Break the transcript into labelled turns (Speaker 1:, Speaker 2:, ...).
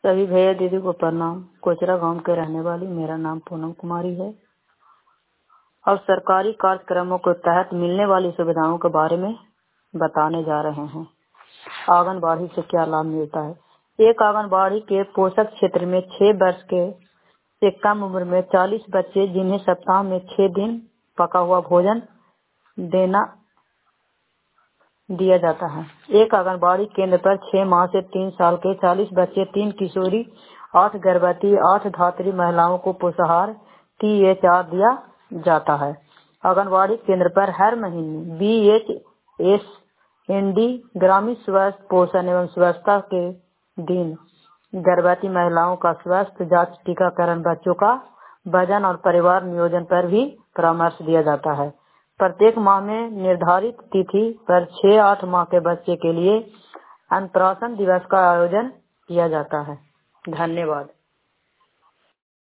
Speaker 1: सभी भैया दीदी को प्रणाम। कोचरा गांव के रहने वाली, मेरा नाम पूनम कुमारी है और सरकारी कार्यक्रमों के तहत मिलने वाली सुविधाओं के बारे में बताने जा रहे हैं। आंगनबाड़ी से क्या लाभ मिलता है। एक आंगनबाड़ी के पोषक क्षेत्र में 6 वर्ष के से कम उम्र में 40 बच्चे जिन्हें सप्ताह में 6 दिन पका हुआ भोजन दिया जाता है। एक आंगनबाड़ी केंद्र पर 6 माह से 3 साल के 40 बच्चे, 3 किशोरी, 8 गर्भवती, 8 धात्री महिलाओं को पोषाहार THR दिया जाता है। आंगनबाड़ी केंद्र पर हर महीने BHSND ग्रामीण स्वास्थ्य पोषण एवं स्वच्छता के दिन गर्भवती महिलाओं का स्वास्थ्य जांच, टीकाकरण, बच्चों का वजन और परिवार नियोजन पर भी परामर्श दिया जाता है। प्रत्येक माह में निर्धारित तिथि पर 6-8 माह के बच्चे के लिए अन्नप्राशन दिवस का आयोजन किया जाता है। धन्यवाद।